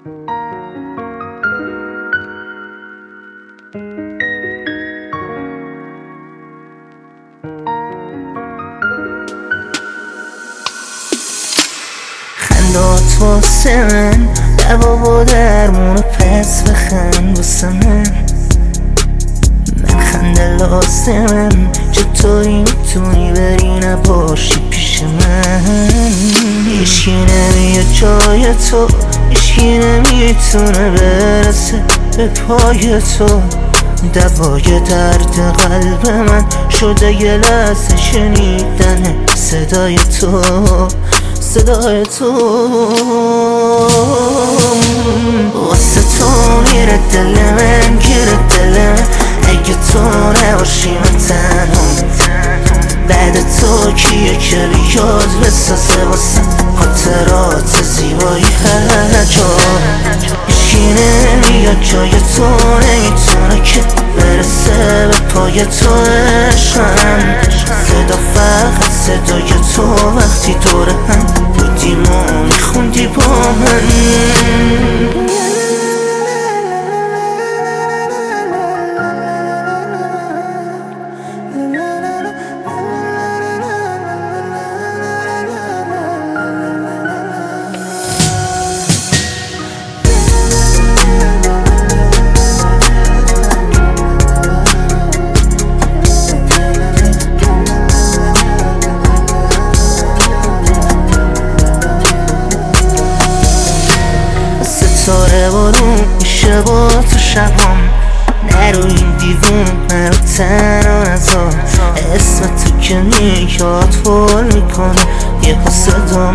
خندات واسه من دوا و درمون پس بخند واسه من خنده لازمم چطوری میتونی بری نباشی پیش من هیچکی نمیاد جای تو، هیچکی نمیتونه برسه به پای تو دوای درد قلب من شده یه لحظه شنیدن صدای تو واسه تو میره دل من، گیره دل من اگه تو نباشی من تنها بعد تو کیه که بیاد بسازه واسه خاطرات زیبایی هر جا هیچکی نمیاد جای تو، نمیتونه که برسه به پای تو عشقم صدا فقط صدای تو وقتی دور هم بودیم و میخوندی با من ستاره بارون میشه با تو شبام نرو این دیوون منو تنها نذار اسم تو که میاد پر میکنه یه صدام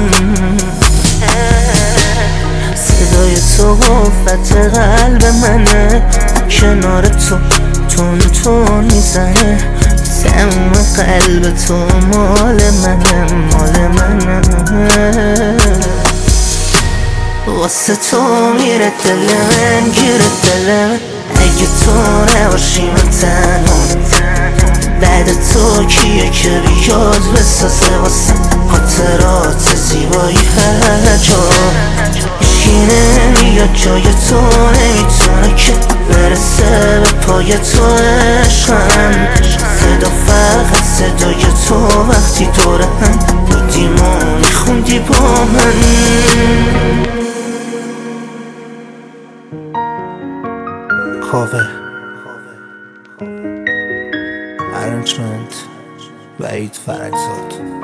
صدای تو قوت قلب منه کنار تو تون میزنه تموم قلب تو مال منه واسه تو میره دل من، گیره دل من اگه تو نباشی من تنها بعد تو کیه که بیاد بسازه واسه خاطرات زیبایی هر جا هیچکی نمیاد جای تو، نمیتونه که برسه به پای تو عشقم صدا فقط صدای تو وقتی دور هم بودیم و میخوندی با من کاور ارنجمنت وحید فرجزاد